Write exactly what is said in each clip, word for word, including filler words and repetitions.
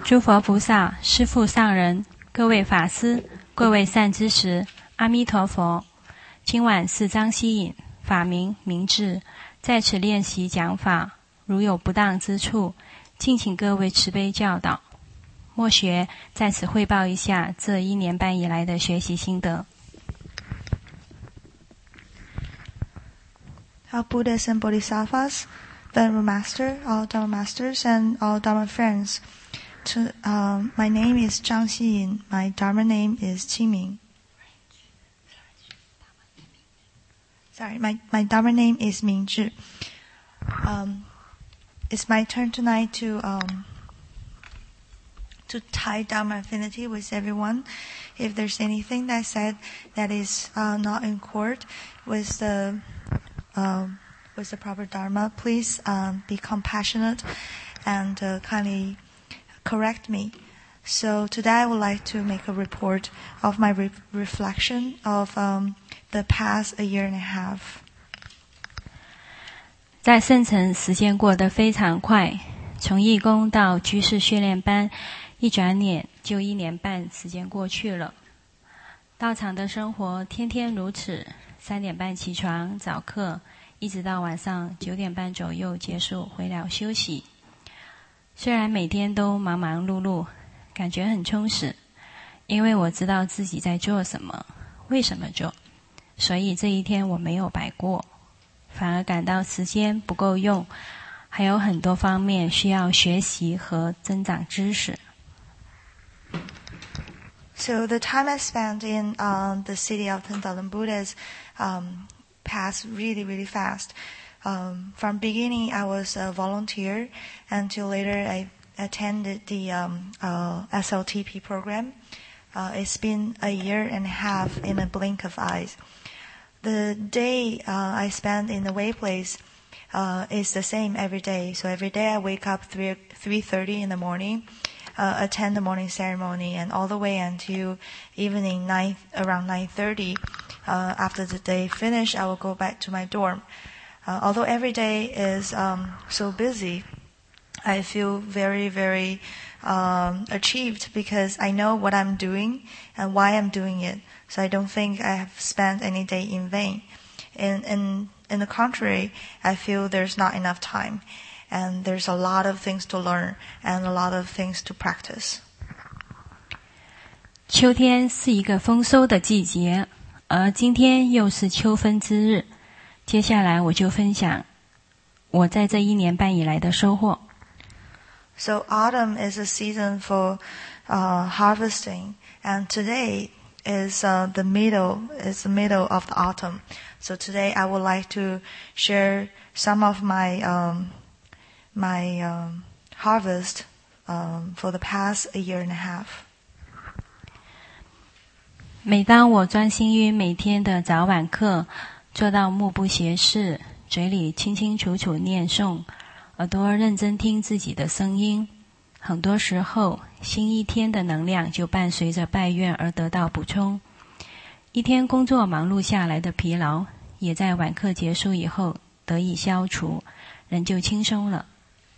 诸佛菩萨、师父上人、各位法师、各位善知识，阿弥陀佛。今晚是张希颖，法名明智，在此练习讲法，如有不当之处，敬请各位慈悲教导。末学在此汇报一下这一年半以来的学习心得。 All Buddhas and Bodhisattvas, Venerable Master, all Dharma Masters, and all Dharma friends. To, um, my name is Zhang Xiyin. My Dharma name is Qingming. Sorry, my, my Dharma name is Mingzhi. Um, it's my turn tonight to um, to tie Dharma affinity with everyone. If there's anything that I said that is uh, not in accord with the um, with the proper Dharma, please um, be compassionate and uh, kindly correct me. So today I would like to make a report of my re- reflection of um, the past a year and a half. 在圣城时间过得非常快，从义工到居士训练班，一转眼就一年半时间过去了。道场的生活天天如此，三点半起床早课，一直到晚上九点半左右结束回了休息。虽然每天都忙忙碌碌，感觉很充实，因为我知道自己在做什么，为什么做，所以这一天我没有白过，反而感到时间不够用，还有很多方面需要学习和增长知识。 So the time I spent in um, the city of Ten Thousand Buddhas um, passed really, really fast. Um, from beginning, I was a volunteer until later I attended the um, uh, S L T P program. Uh, it's been a year and a half in a blink of eyes. The day uh, I spend in the way place uh, is the same every day. So every day I wake up three three thirty in the morning, uh, attend the morning ceremony, and all the way until evening nine around nine thirty. Uh, after the day finish, I will go back to my dorm. Uh, although every day is um, so busy, I feel very, very um, achieved because I know what I'm doing and why I'm doing it. So I don't think I have spent any day in vain. In, in, in the contrary, I feel there's not enough time. And there's a lot of things to learn and a lot of things to practice. 秋天是一个丰收的季节，而今天又是秋分之日。接下来我就分享我在这一年半以来的收获。 So autumn is a season for uh, harvesting, and today is uh, the middle is the middle of the autumn. So today I would like to share some of my um, my um, harvest um, for the past a year and a half. 每当我专心于每天的早晚课，做到目不斜视，嘴里清清楚楚念诵，耳朵认真听自己的声音，很多时候新一天的能量就伴随着拜愿而得到补充。一天工作忙碌下来的疲劳，也在晚课结束以后得以消除，人就轻松了。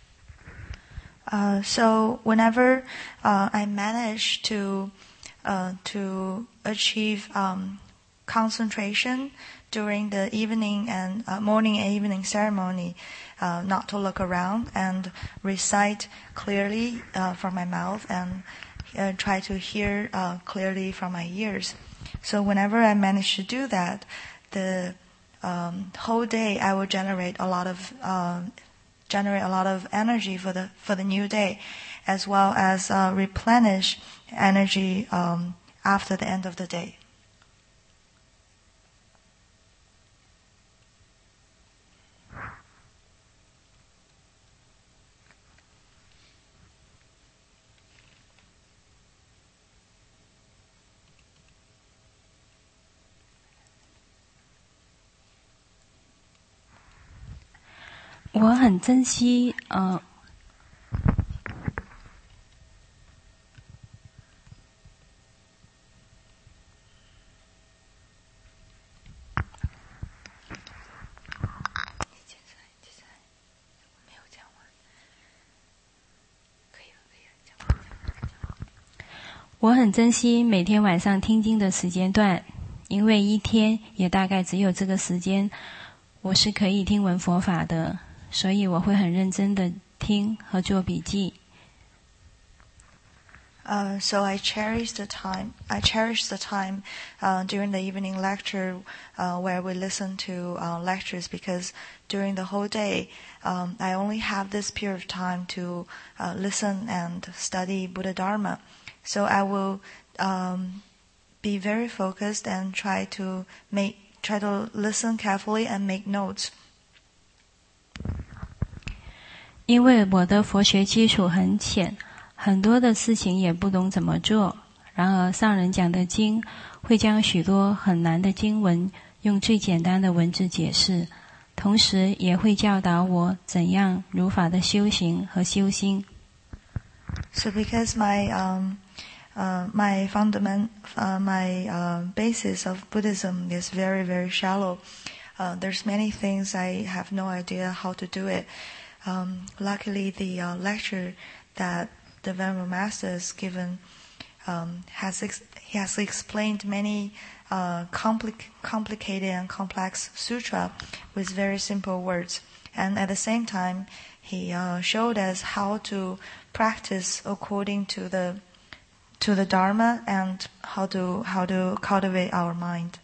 Uh, so whenever uh, I manage to uh, to achieve um, concentration during the evening and uh, morning and evening ceremony, uh, not to look around and recite clearly uh, from my mouth and uh, try to hear uh, clearly from my ears. So whenever I manage to do that, the um, whole day I will generate a lot of uh, generate a lot of energy for the for the new day, as well as uh, replenish energy um, after the end of the day. 我很珍惜呃我很珍惜每天晚上听经的时间段，因为一天也大概只有这个时间，我是可以听闻佛法的，所以我会很认真的听和做笔记。 Uh, so I cherish the time. I cherish the time uh, during the evening lecture uh, where we listen to uh, lectures, because during the whole day um, I only have this period of time to uh, listen and study Buddha Dharma. So I will um, be very focused and try to make try to listen carefully and make notes. 因为我的佛学基础很浅，很多的事情也不懂怎么做，然而上人讲的经会将许多很难的经文用最简单的文字解释，同时也会教导我怎样如法的修行和修心。 So because my um, uh, my fundament, uh, my uh, basis of Buddhism is very very shallow, uh, there's many things I have no idea how to do it. Um, luckily, the uh, lecture that the Venerable Master has given um, has ex- he has explained many uh, compli- complicated and complex sutra with very simple words, and at the same time, he uh, showed us how to practice according to the to the Dharma and how to how to cultivate our mind.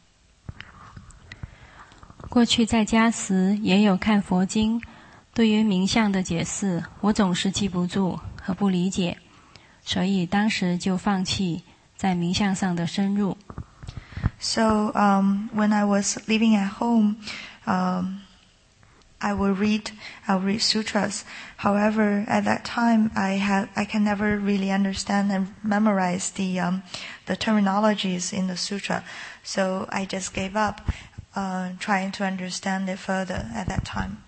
过去在家时也有看佛经，对于名相的解释，我总是记不住和不理解，所以当时就放弃在名相上的深入。 So um, when I was living at home, um, I would read I would read sutras. However, at that time, I had I can never really understand and memorize the um, the terminologies in the sutra. So I just gave up uh, trying to understand it further at that time.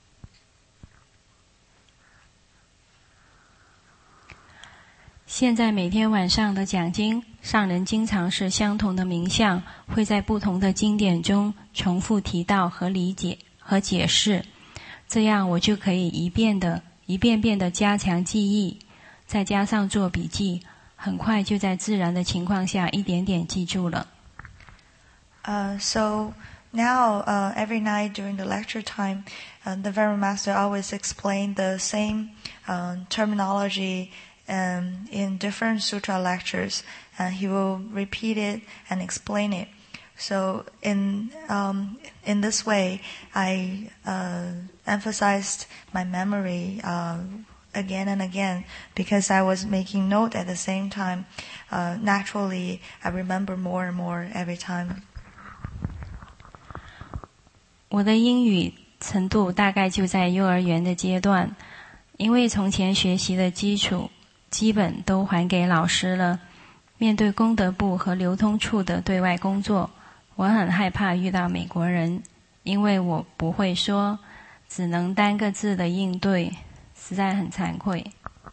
现在每天晚上的讲经，上人经常是相同的名相，会在不同的经典中重复提到和理解和解释，这样我就可以一遍的一遍遍的加强记忆，再加上做笔记，很快就在自然的情况下一点点记住了。 Uh, so now, uh, every night during the lecture time, uh, the Venerable Master always explained the same uh, terminology um, in different sutra lectures, and he will repeat it and explain it. So in um, in this way, I uh, emphasized my memory uh, again and again, because I was making note at the same time. Uh, naturally, I remember more and more every time. 我的英语程度大概就在幼儿园的阶段，因为从前学习的基础基本都还给老师了。面对功德部和流通处的对外工作，我很害怕遇到美国人，因为我不会说，只能单个字的应对，实在很惭愧。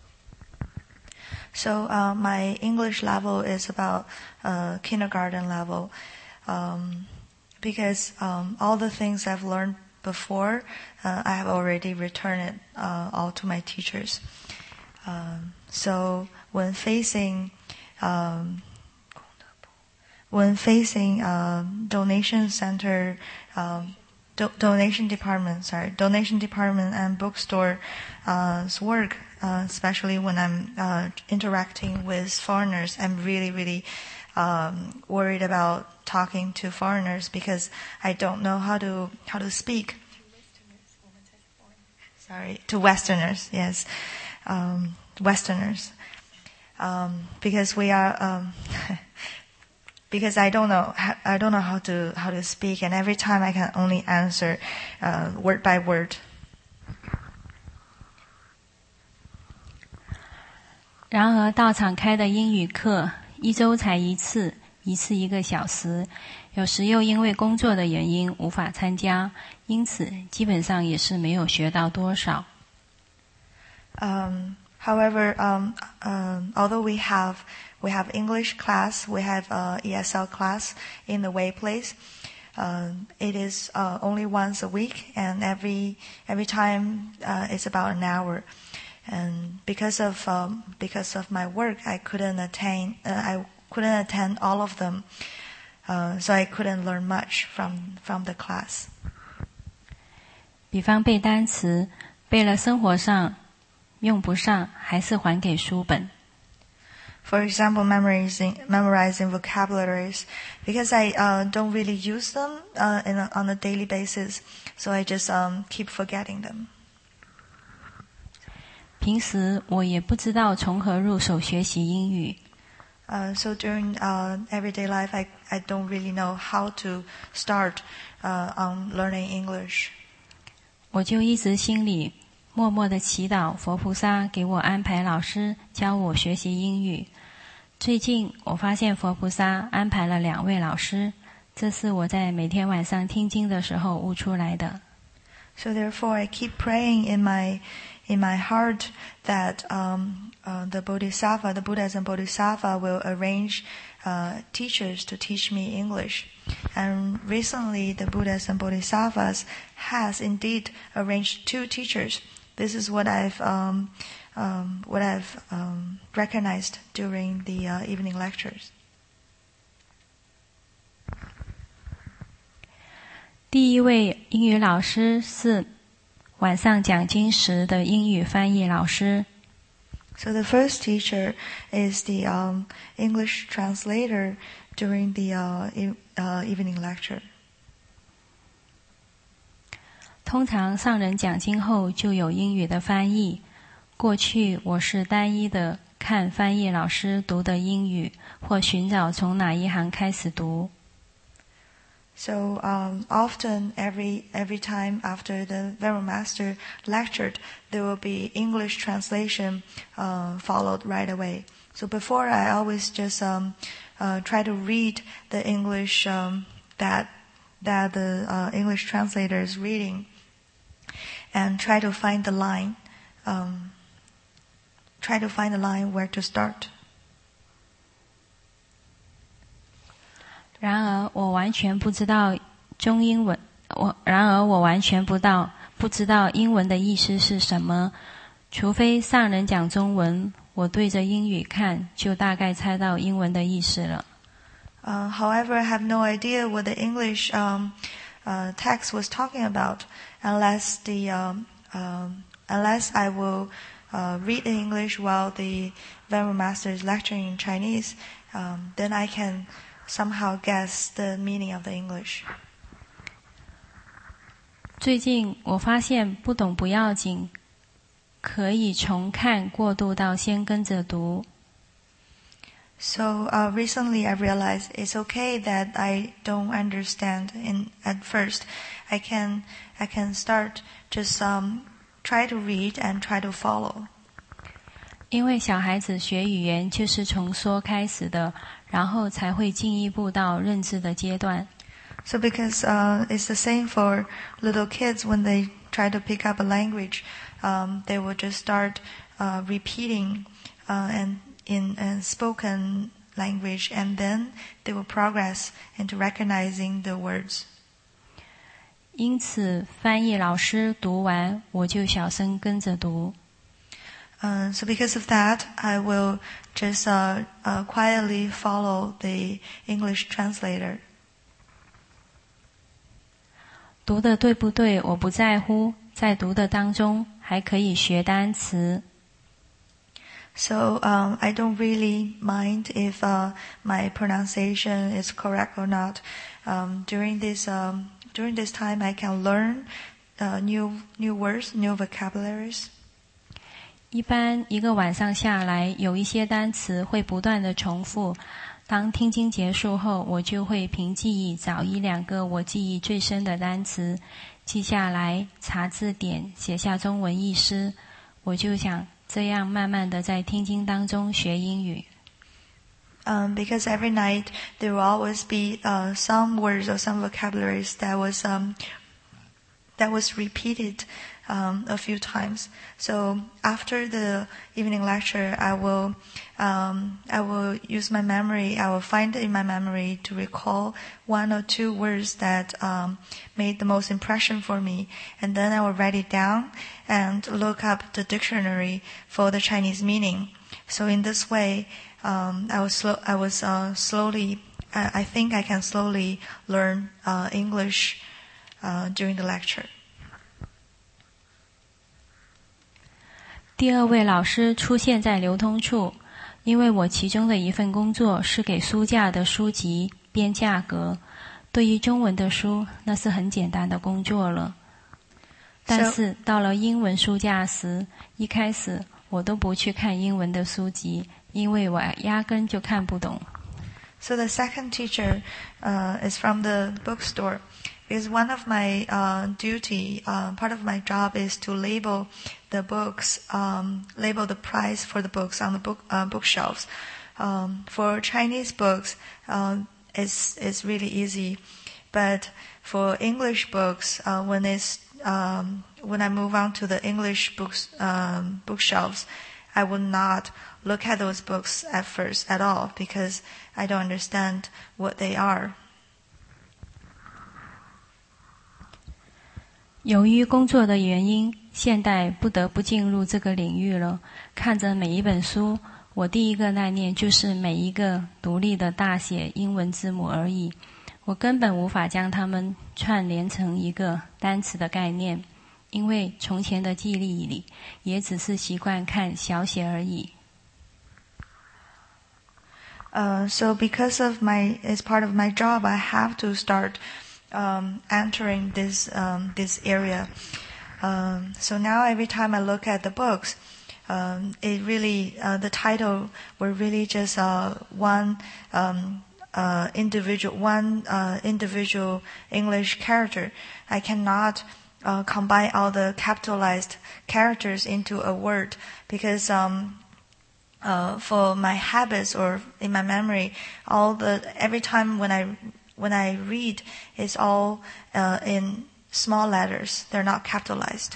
So uh, my English level is about uh, kindergarten level, um, because um, all the things I've learned before, uh, I have already returned it uh, all to my teachers. Um, so when facing um, when facing um, donation center, um, do- donation department, sorry, donation department and bookstore's uh, work, uh, especially when I'm uh, interacting with foreigners, I'm really, really um, worried about talking to foreigners because I don't know how to how to speak. Sorry, to Westerners, yes, um, Westerners, um, because we are. Um, Because I don't know, I don't know how to how to speak, and every time I can only answer uh, word by word. 然而道场开的英语课一周才一次，一次一个小时，有时又因为工作的原因无法参加，因此基本上也是没有学到多少。 Um, however, um, um, although we have we have English class, we have uh, E S L class in the Way Place. Uh, it is uh, only once a week, and every every time uh, it's about an hour. and because of um, because of my work, I couldn't attain uh, I couldn't attend all of them, uh, so I couldn't learn much from from the class. 比方背单词，背了生活上用不上，还是还给书本。 For example, memorizing memorizing vocabularies, because I uh, don't really use them uh, in a, on a daily basis, so I just um, keep forgetting them. 平时我也不知道从何入手学习英语。 Uh, so during uh, everyday life, I I don't really know how to start uh, on learning English. 我就一直心里默默地祈祷佛菩萨给我安排老师教我学习英语。最近我发现佛菩萨安排了两位老师，这是我在每天晚上听经的时候悟出来的。 So therefore, I keep praying in my in my heart that um, uh, the Bodhisattva, the Buddhas and Bodhisattva, will arrange uh, teachers to teach me English. And recently, the Buddhas and Bodhisattvas has indeed arranged two teachers. This is what I've um, um, what I've um, recognized during the uh, evening lectures. 第一位英语老师是晚上讲经时的英语翻译老师。 So the first teacher is the um, English translator during the uh, e- uh, evening lecture. 通常上人讲经后就有英语的翻译。过去我是单一的看翻译老师读的英语，或寻找从哪一行开始读。 So um, often, every every time after the Venerable Master lectured, there will be English translation uh, followed right away. So before, I always just um, uh, try to read the English um, that that the uh, English translator is reading, and try to find the line, um, try to find the line where to start. 然而我完全不知道中英文，我然而我完全不到不知道英文的意思是什么，除非上人讲中文，我对着英语看，就大概猜到英文的意思了。 Uh, however, I have no idea what the English um, uh, text was talking about, unless the um, um, unless I will uh, read in English while the Venerable Master is lecturing in Chinese. Um, then I can somehow guess the meaning of the English. 最近我发现不懂不要紧，可以从看过渡到先跟着读。 So uh, recently I realized it's okay that I don't understand in at first. I can I can start just um, try to read and try to follow. 因为小孩子学语言就是从说开始的，然后才会进一步到认知的阶段。 So because uh, it's the same for little kids when they try to pick up a language, um, they will just start uh, repeating uh, and in a spoken language, and then they will progress into recognizing the words. 因此，翻译老师读完，我就小声跟着读。 Uh, so because of that, I will just uh, uh, quietly follow the English translator. 读的对不对，我不在乎，在读的当中还可以学单词。 So um, I don't really mind if uh, my pronunciation is correct or not. Um, during this um, during this time, I can learn uh, new new words, new vocabularies. 一般一个晚上下来，有一些单词会不断的重复。当听经结束后，我就会凭记忆找一两个我记忆最深的单词，记下来，查字典，写下中文意思。我就想这样慢慢的在听经当中学英语。 Um, because every night there will always be uh, some words or some vocabularies that was um, that was repeated um, a few times. So after the evening lecture, I will um, I will use my memory. I will find in my memory to recall one or two words that um, made the most impression for me, and then I will write it down and look up the dictionary for the Chinese meaning. So in this way, um, I was slow, I was uh, slowly. I think I can slowly learn uh, English uh, during the lecture. 第二位老师出现在流通处，因为我其中的一份工作是给书架的书籍编价格。对于中文的书，那是很简单的工作了。但是到了英文书架时，一开始我都不去看英文的书籍，因为我压根就看不懂。 So the second teacher uh, is from the bookstore, because one of my uh, duty, uh, part of my job is to label the books, um, label the price for the books on the book uh, bookshelves. Um, for Chinese books, uh, it's it's really easy, but for English books, uh, when it's um, when I move on to the English books um, bookshelves, I will not look at those books at first at all because I don't understand what they are. 由于工作的原因，现在不得不进入这个领域了。看着每一本书，我第一个概念就是每一个独立的大写英文字母而已。我根本无法将它们串联成一个单词的概念，因为从前的记忆里也只是习惯看小写而已。 Uh, so because of my, as part of my job, I have to start um, entering this um, this area. Um, so now every time I look at the books, um, it really uh, the title were really just uh, one um, uh, individual one uh, individual English character. I cannot uh, combine all the capitalized characters into a word because. Um, Uh, for my habits or in my memory, all the every time when I when I read, it's all uh, in small letters. They're not capitalized.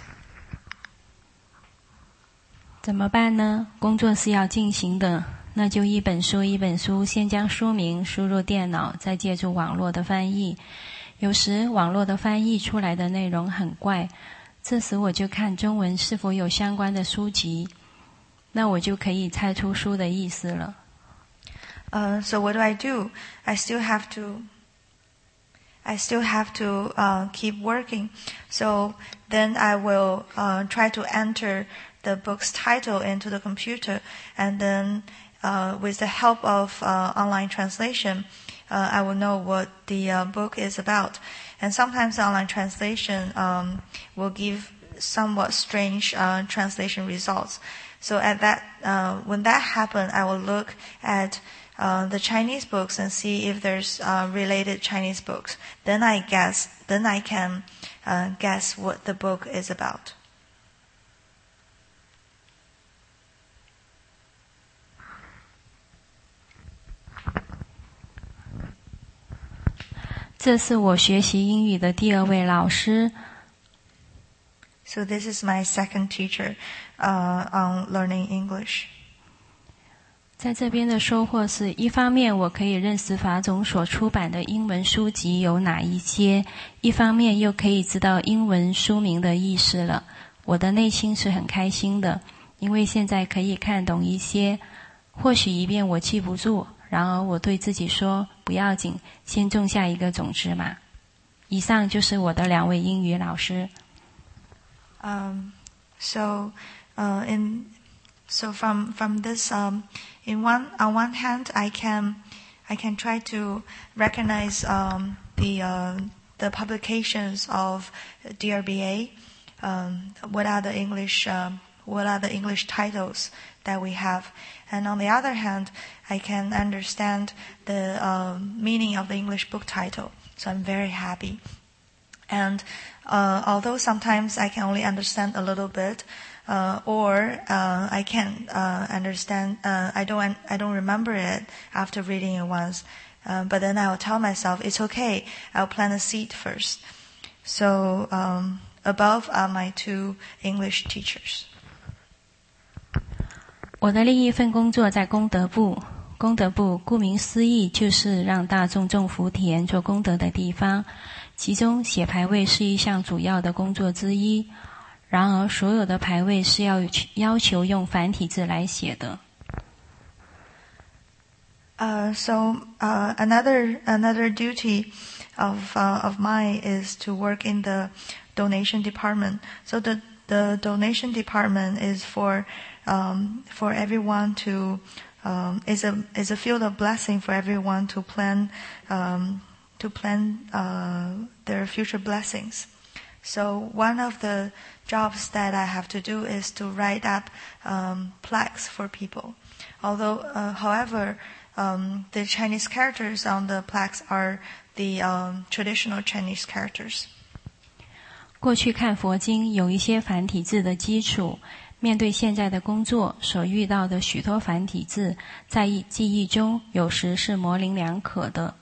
怎么办呢？工作是要进行的，那就一本书一本书，先将书名输入电脑，再借助网络的翻译。有时网络的翻译出来的内容很怪，这时我就看中文是否有相关的书籍。那我就可以猜出书的意思了。 Uh, so what do I do? I still have to. I still have to uh, keep working. So then I will uh, try to enter the book's title into the computer, and then uh, with the help of uh, online translation, uh, I will know what the uh, book is about. And sometimes online translation um, will give somewhat strange uh, translation results. So at that, uh, when that happens, I will look at uh, the Chinese books and see if there's uh, related Chinese books. Then I guess, then I can uh, guess what the book is about. 这是我学习英语的第二位老师。 So this is my second teacher uh, on learning English. 在这边的收获是，一方面我可以认识法总所出版的英文书籍有哪一些，一方面又可以知道英文书名的意思了。我的内心是很开心的，因为现在可以看懂一些，或许一遍我记不住，然而我对自己说不要紧，先种下一个种子嘛。以上就是我的两位英语老师。 Um, so, uh, in so from from this, um, in one on one hand, I can I can try to recognize um, the uh, the publications of D R B A. Um, what are the English um, what are the English titles that we have? And on the other hand, I can understand the uh, meaning of the English book title. So I'm very happy. And uh, although sometimes I can only understand a little bit, uh, or uh, I can uh, understand, uh, I don't, I don't remember it after reading it once. Uh, but then I will tell myself it's okay. I'll plant a seed first. So um, above are my two English teachers. 我的另一份工作在功德部，功德部顾名思义就是让大众种福田做功德的地方，其中写牌位是一项主要的工作之一。然而所有的牌位是要要求用繁体字来写的。 Uh, so uh, another another duty of uh, of mine is to work in the donation department. So the the donation department is for um, for everyone to um, is a is a field of blessing for everyone to plan um, to plan uh, their future blessings. So one of the jobs that I have to do is to write up um, plaques for people. Although, uh, however, um, the Chinese characters on the plaques are the um, traditional Chinese characters. 过去看佛经有一些繁体字的基础，面对现在的工作所遇到的许多繁体字，在记忆中有时是模棱两可的。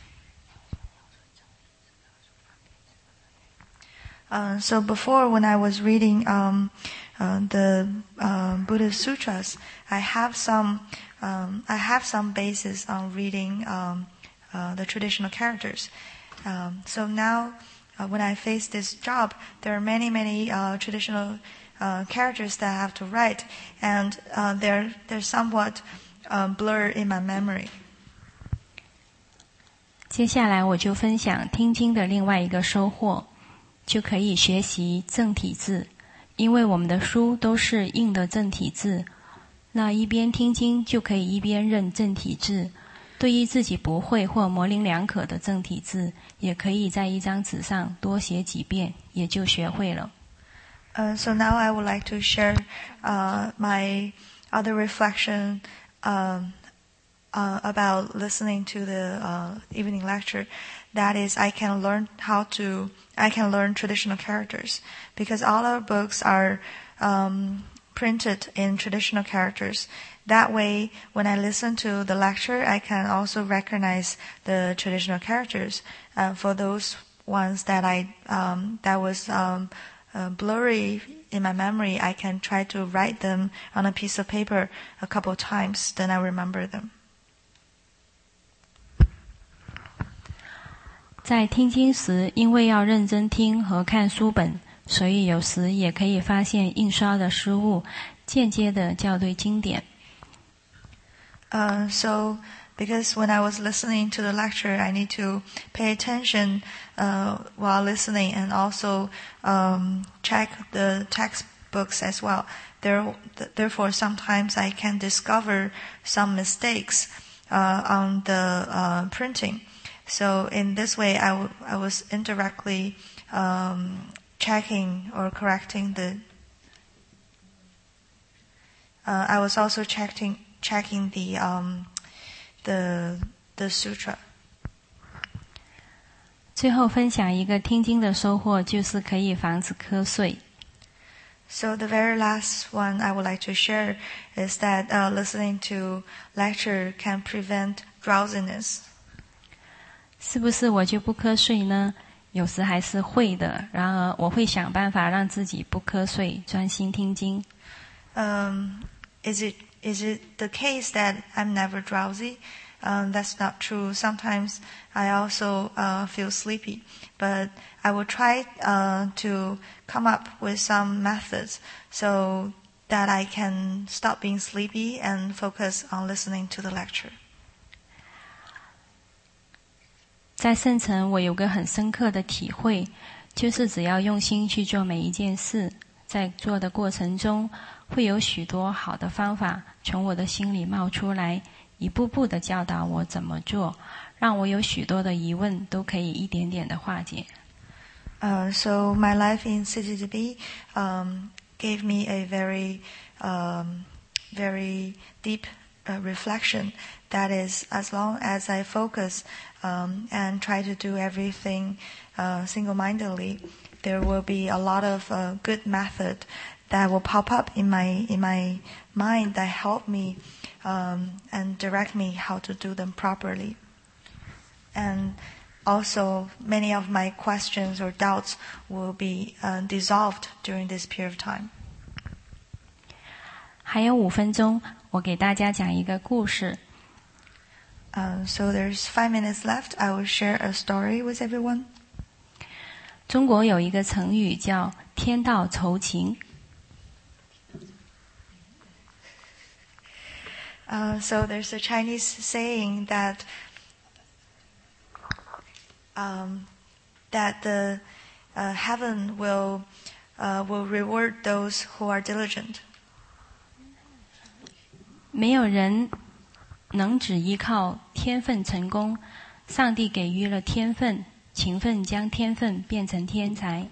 Uh, so before, when I was reading um, uh, the uh, Buddhist sutras, I have some um, I have some basis on reading um, uh, the traditional characters. Um, so now, uh, when I face this job, there are many many uh, traditional uh, characters that I have to write, and uh, they're they're somewhat uh, blurred in my memory. 接下来我就分享听经的另外一个收获。就可以学习正体字，因为我们的书都是印的正体字，那一边听经就可以一边认正体字。对于自己不会或模棱两可的正体字，也可以在一张纸上多写几遍，也就学会了。 Uh, so now I would like to share uh, my other reflection um, uh, about listening to the uh, evening lecture. That is, I can learn how to, I can learn traditional characters because all our books are um, printed in traditional characters. That way, when I listen to the lecture, I can also recognize the traditional characters. Uh, for those ones that I um, that was um, uh, blurry in my memory, I can try to write them on a piece of paper a couple of times. Then I remember them. 在听经时，因为要认真听和看书本，所以有时也可以发现印刷的失误，间接的校对经典。 Uh, so, because when I was listening to the lecture, I need to pay attention uh, while listening and also um, check the textbooks as well. There, therefore, sometimes I can discover some mistakes uh, on the uh, printing. So in this way, I, w- I was indirectly um, checking or correcting the. Uh, I was also checking checking the um, the the sutra. 最后分享一个听经的收获，就是可以防止瞌睡。 So the very last one I would like to share is that uh, listening to lecture can prevent drowsiness. 是不是我就不瞌睡呢？有时还是会的，然而我会想办法让自己不瞌睡，专心听经。 Um, is it is it the case that I'm never drowsy? Um, that's not true. Sometimes I also uh, feel sleepy, but I will try uh, to come up with some methods so that I can stop being sleepy and focus on listening to the lecture. 在圣城，我有个很深刻的体会，就是只要用心去做每一件事，在做的过程中，会有许多好的方法从我的心里冒出来，一步步的教导我怎么做，让我有许多的疑问都可以一点点的化解。 Uh, so my life in C T T B um, gave me a very, um, very deep uh, reflection. That is, as long as I focus um, and try to do everything uh, single-mindedly, there will be a lot of uh, good method that will pop up in my in my mind that help me um, and direct me how to do them properly. And also many of my questions or doubts will be uh, dissolved during this period of time. 还有五分钟，我给大家讲一个故事。 Uh, so there's five minutes left. I will share a story with everyone. 中国有一个成语叫“天道酬勤”。 Uh, so there's a Chinese saying that um, that the uh, heaven will uh, will reward those who are diligent. 没有人能只依靠天分成功，上帝给予了天分，勤奋将天分变成天才。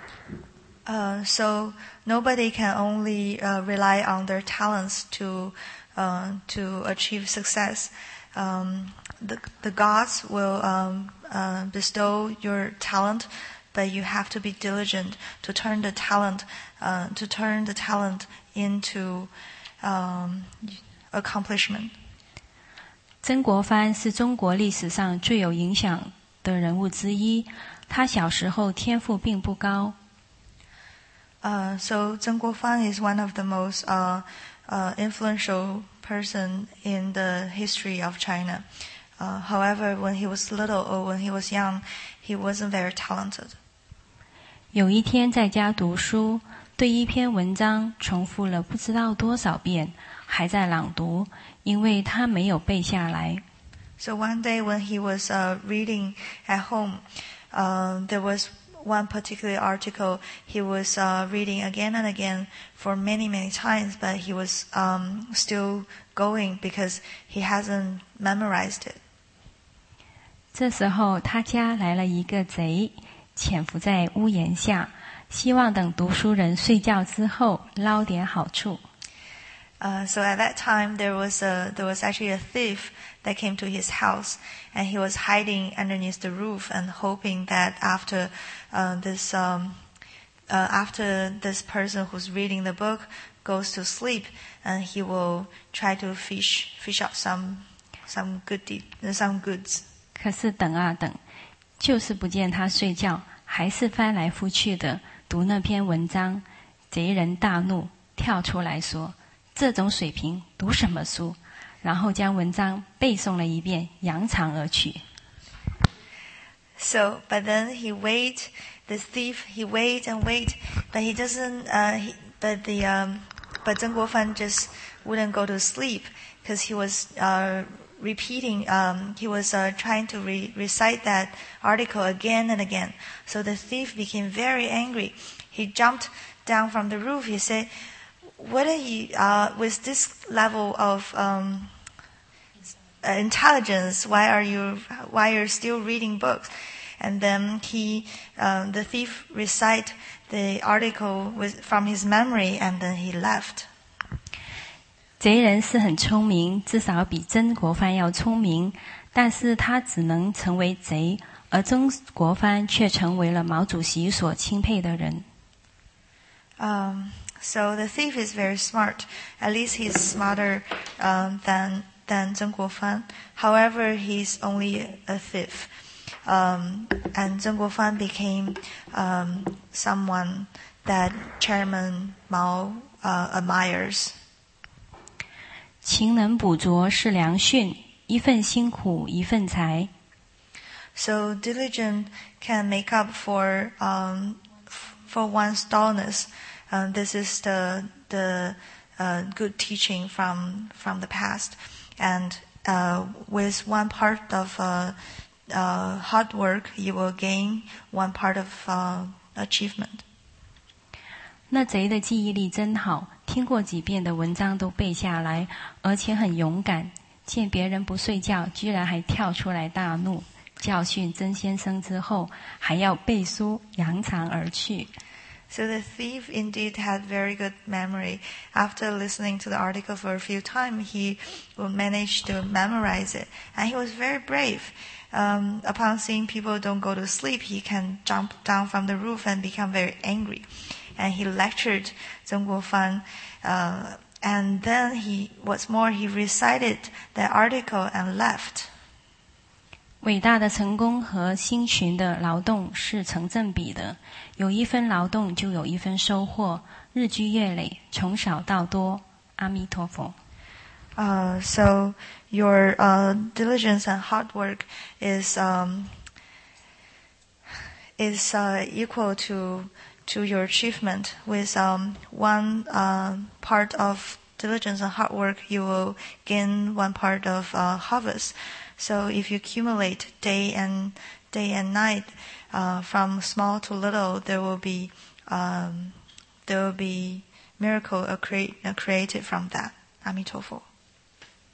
Uh, so nobody can only uh, rely on their talents to uh, to achieve success. Um, the the gods will um, uh, bestow your talent, but you have to be diligent to turn the talent uh, to turn the talent into um, accomplishment. 曾国藩是中国历史上最有影响的人物之一，他小时候天赋并不高。 Uh, so Zheng Guofan is one of the most uh, uh, influential person in the history of China. Uh, however, when he was little or when he was young, he wasn't very talented. 有一天在家读书，对一篇文章重复了不知道多少遍，还在朗读，因为他没有背下来。 So one day when he was uh, reading at home, uh, there was one particular article he was uh, reading again and again for many, many times, but he was um, still going because he hasn't memorized it. 这时候他家来了一个贼，潜伏在屋檐下，希望等读书人睡觉之后捞点好处。 Uh, so at that time there was a there was actually a thief that came to his house, and he was hiding underneath the roof and hoping that after uh, this um, uh, after this person who's reading the book goes to sleep, and he will try to fish fish up some some good some goods. 可是等啊等，就是不见他睡觉，还是翻来覆去的读那篇文章。贼人大怒，跳出来说：“这种水平读什么书？”然后将文章背诵了一遍，扬长而去。 So, but then he wait. The thief he wait and wait, but he doesn't. Uh, he, but the um, but Zheng Guofan just wouldn't go to sleep because he was uh, repeating. Um, he was uh, trying to re- recite that article again and again. So the thief became very angry. He jumped down from the roof. He said, "What are you uh, with this level of um, intelligence? Why are you why are you still reading books?" And then he, um, the thief, recite the article with, from his memory, and then he left. 贼人是很聪明，至少比曾国藩要聪明，但是他只能成为贼，而曾国藩却成为了毛主席所钦佩的人。 Um, so the thief is very smart. At least he's smarter um, than than Zheng Guofan. However, he's only a thief. Um, and Zheng Guofan became um, someone that Chairman Mao uh, admires. 勤能补拙是良训，一份辛苦一份财。 So diligent can make up for um, for one's dullness. Uh, this is the the uh, good teaching from from the past, and uh, with one part of uh, uh, hard work, you will gain one part of uh, achievement. 那贼的记忆力真好，听过几遍的文章都背下来，而且很勇敢。见别人不睡觉，居然还跳出来大怒，教训曾先生之后，还要背书扬长而去。 So the thief indeed had very good memory. After listening to the article for a few times, he would manage to memorize it. And he was very brave. Um, upon seeing people don't go to sleep, he can jump down from the roof and become very angry. And he lectured Zheng Guofan. Uh, and then he, what's more, he recited the article and left. 伟大的成功和辛勤的劳动是成正比的，有一分劳动就有一分收获，日积月累，从少到多。阿弥陀佛。 Uh, so your uh, diligence and hard work is um, is uh, equal to to your achievement. With um, one uh, part of diligence and hard work, you will gain one part of uh, harvest. So if you accumulate day and day and night, uh, from small to little, there will be um, there will be miracle uh, create, uh, created from that. 阿弥陀佛。